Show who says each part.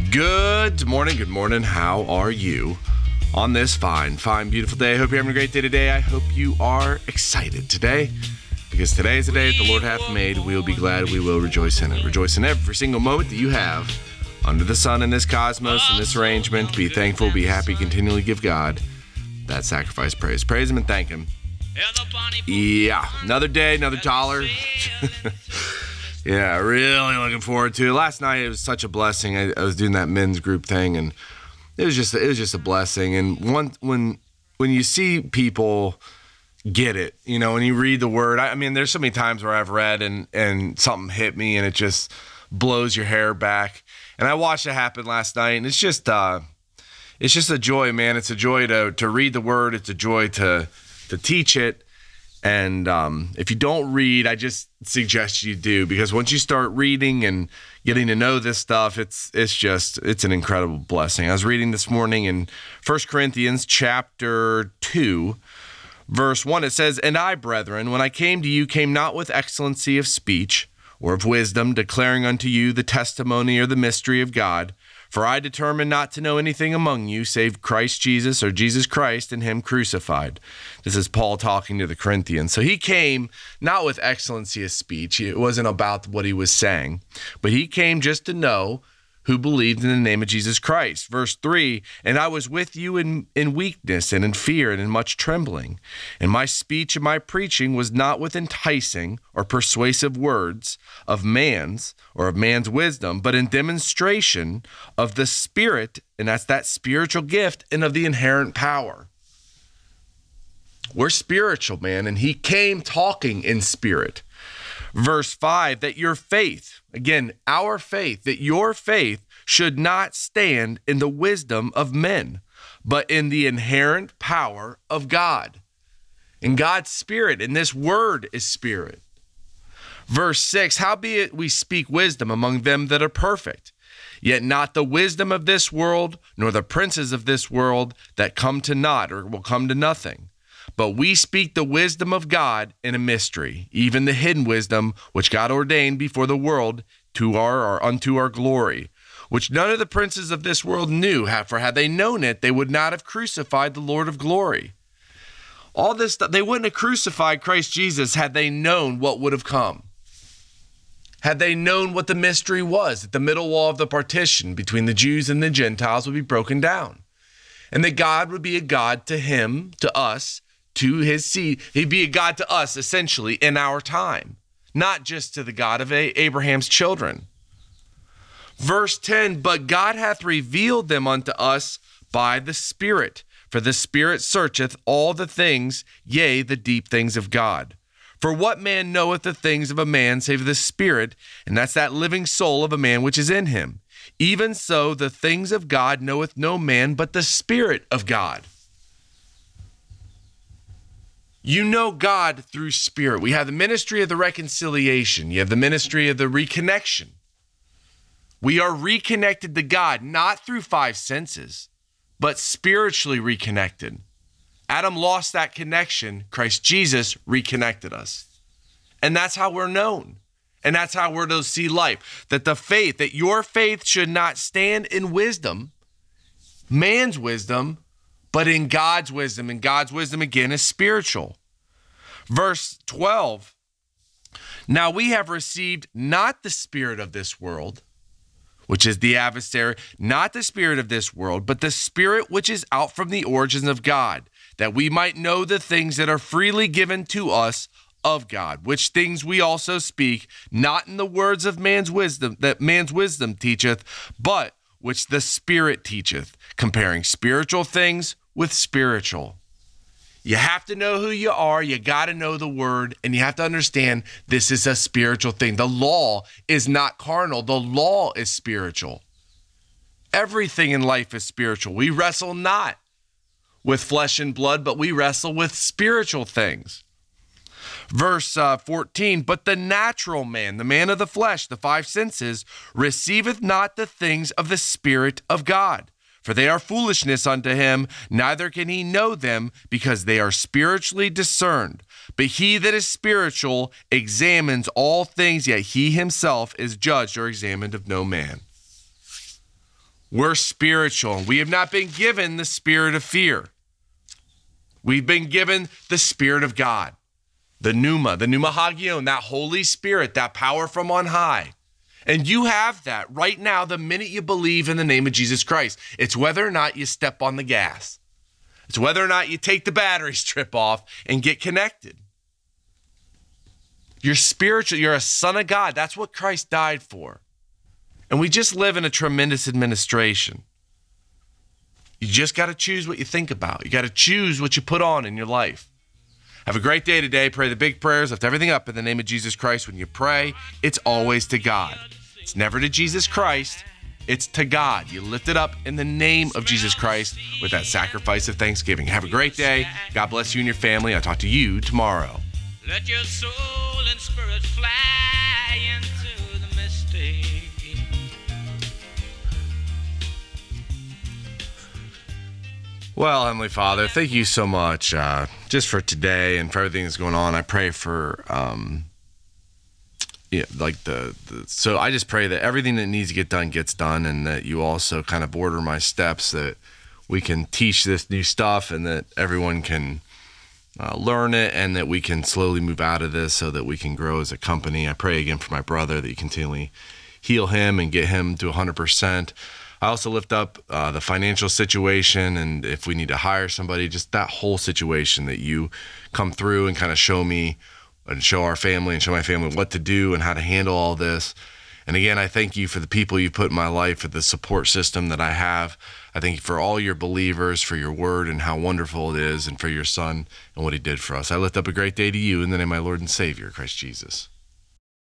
Speaker 1: Good morning. How are you on this fine, beautiful day? I hope you're having a great day today. I hope you are excited today, because today is the day that the Lord hath made. We will be glad, we will rejoice in it. Rejoice in every single moment that you have under the sun in this cosmos, in this arrangement. Be thankful, be happy, continually give God that sacrifice praise. Praise Him and thank Him. Yeah, another day, another dollar. Yeah, really looking forward to it. Last night it was such a blessing. I was doing that men's group thing, and it was just a blessing. And when you see people get it, when you read the word. I mean, there's so many times where I've read and something hit me, and it just blows your hair back. And I watched it happen last night, and it's just a joy, man. It's a joy to read the word. It's a joy to teach it. And if you don't read, I just suggest you do, because once you start reading and getting to know this stuff, it's an incredible blessing. I was reading this morning in 1 Corinthians chapter 2, verse 1. It says, "And I, brethren, when I came to you, came not with excellency of speech or of wisdom, declaring unto you the testimony or the mystery of God. For I determined not to know anything among you save Christ Jesus, or Jesus Christ and Him crucified." This is Paul talking to the Corinthians. So he came not with excellency of speech. It wasn't about what he was saying, but he came just to know who believed in the name of Jesus Christ. Verse 3, "And I was with you in weakness and in fear and in much trembling. And my speech and my preaching was not with enticing or persuasive words of man's wisdom, but in demonstration of the Spirit," and that's that spiritual gift, "and of the inherent power." We're spiritual, man, and he came talking in spirit. Verse 5, "That your faith," again, our faith, "that your faith should not stand in the wisdom of men, but in the inherent power of God." And God's Spirit, and this word is Spirit. Verse 6, "Howbeit we speak wisdom among them that are perfect, yet not the wisdom of this world, nor the princes of this world that come to naught, or will come to nothing. But we speak the wisdom of God in a mystery, even the hidden wisdom which God ordained before the world unto our glory, which none of the princes of this world knew. For had they known it, they would not have crucified the Lord of glory." All this stuff, they wouldn't have crucified Christ Jesus had they known what would have come. Had they known what the mystery was, that the middle wall of the partition between the Jews and the Gentiles would be broken down, and that God would be a God to him, to us, to his seed. He'd be a God to us, essentially, in our time, not just to the God of Abraham's children. Verse 10, "But God hath revealed them unto us by the Spirit. For the Spirit searcheth all the things, yea, the deep things of God. For what man knoweth the things of a man save the Spirit?" And that's that living soul of a man which is in him. "Even so, the things of God knoweth no man but the Spirit of God." You know God through Spirit. We have the ministry of the reconciliation. You have the ministry of the reconnection. We are reconnected to God, not through five senses, but spiritually reconnected. Adam lost that connection. Christ Jesus reconnected us. And that's how we're known. And that's how we're to see life. That your faith should not stand in wisdom, man's wisdom, but in God's wisdom. And God's wisdom, again, is spiritual. Verse 12, "Now we have received not the spirit of this world," which is the adversary, "not the spirit of this world, but the Spirit which is out from the origins of God, that we might know the things that are freely given to us of God, which things we also speak, not in the words of man's wisdom, that man's wisdom teacheth, but which the Spirit teacheth, comparing spiritual things with spiritual." You have to know who you are. You got to know the word, and you have to understand this is a spiritual thing. The law is not carnal. The law is spiritual. Everything in life is spiritual. We wrestle not with flesh and blood, but we wrestle with spiritual things. Verse 14, "But the natural man, the man of the flesh, the five senses, receiveth not the things of the Spirit of God, for they are foolishness unto him, neither can he know them, because they are spiritually discerned. But he that is spiritual examines all things, yet he himself is judged or examined of no man." We're spiritual. We have not been given the spirit of fear. We've been given the Spirit of God, the pneuma hagion, that Holy Spirit, that power from on high. And you have that right now the minute you believe in the name of Jesus Christ. It's whether or not you step on the gas. It's whether or not you take the battery strip off and get connected. You're spiritual. You're a son of God. That's what Christ died for. And we just live in a tremendous administration. You just got to choose what you think about. You got to choose what you put on in your life. Have a great day today. Pray the big prayers. Lift everything up in the name of Jesus Christ. When you pray, it's always to God. It's never to Jesus Christ. It's to God. You lift it up in the name of Jesus Christ with that sacrifice of thanksgiving. Have a great day. God bless you and your family. I'll talk to you tomorrow.
Speaker 2: Let your soul and spirit fly into the mystic.
Speaker 1: Well, Heavenly Father, thank you so much just for today and for everything that's going on. I pray for, so I just pray that everything that needs to get done gets done, and that you also kind of order my steps, that we can teach this new stuff and that everyone can learn it, and that we can slowly move out of this so that we can grow as a company. I pray again for my brother that you continually heal him and get him to 100%. I also lift up the financial situation, and if we need to hire somebody, just that whole situation, that you come through and kind of show me and show our family and show my family what to do and how to handle all this. And again, I thank you for the people you put in my life, for the support system that I have. I thank you for all your believers, for your word and how wonderful it is, and for your son and what he did for us. I lift up a great day to you in the name of my Lord and Savior, Christ Jesus.